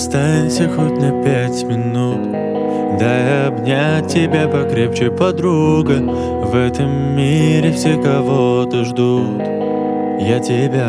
Останься хоть на 5 минут, дай обнять тебя покрепче, подруга. В этом мире все кого-то ждут, я тебя.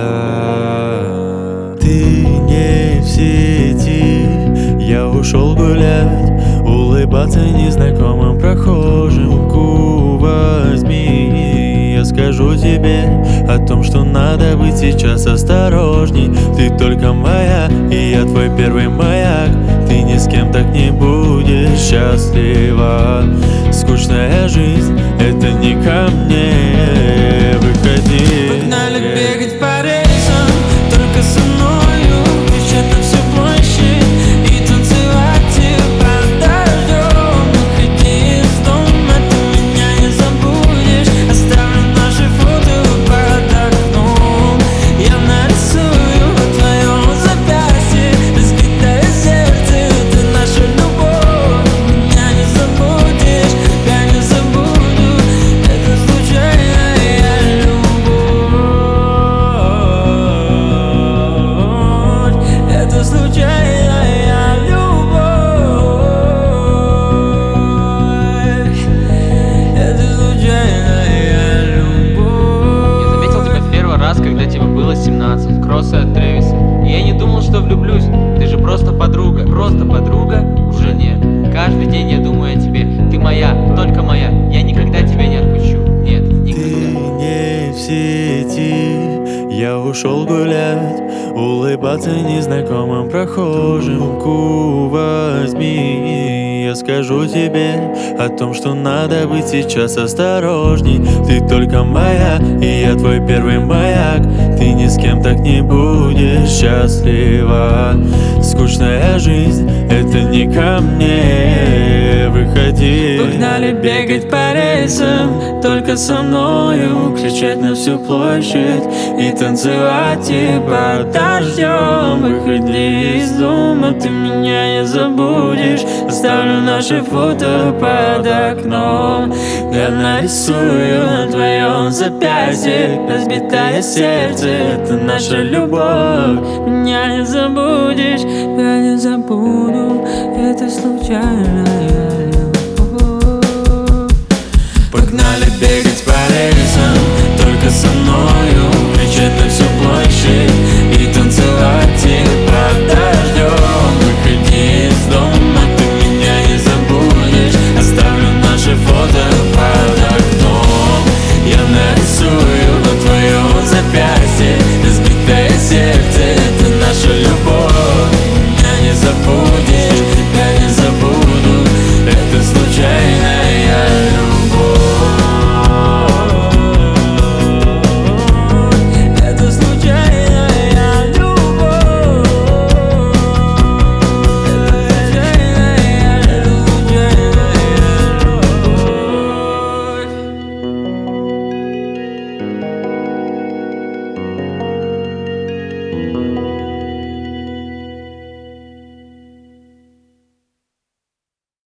Ты не в сети, я ушел гулять, улыбаться незнакомым прохожим. Руку возьми, я скажу тебе о том, что надо быть сейчас осторожней. Ты только моя, и я твой первый маяк. Ты ни с кем так не будешь счастлива. Скучная жизнь — это не ко мне. Выходи. Погнали бегать по рельсам, только со мною, кричать на всю площадь и танцевать под дождем. Выходи из дома, ты меня не забудешь. Оставлю наши фото под окном. Я нарисую в твоем запястье разбитое сердце. Это наша любовь. Меня не забудешь, я не забуду. Это случайная любовь. Это случайная любовь. Это случайная любовь. Я заметил тебя в первый раз, когда тебе было 17. Кроссы от Трэвиса. И я не думал, что влюблюсь. Ты же просто подруга. Просто подруга? Уже нет. Каждый день я думаю о тебе. Ты моя, только моя. Я никогда тебя не отпущу. Нет, Ты никогда. не в сети, я ушел гулять, улыбаться незнакомым прохожим. Руку возьми, я скажу тебе о том, что надо быть сейчас осторожней. Ты только моя, и я твой первый маяк. Ты ни с кем так не будешь счастлива. Скучная жизнь — это не ко мне. Выходи. Погнали бегать по рельсам, только со мною, кричать на всю площадь и танцевать под дождем. Выходи из дома, ты меня не забудешь. Оставлю наши фото под окном. Я нарисую на твоем запястье разбитое сердце. Это наша любовь. Меня не забудешь, я не забуду. Это случайная любовь. Погнали бегать по рельсам.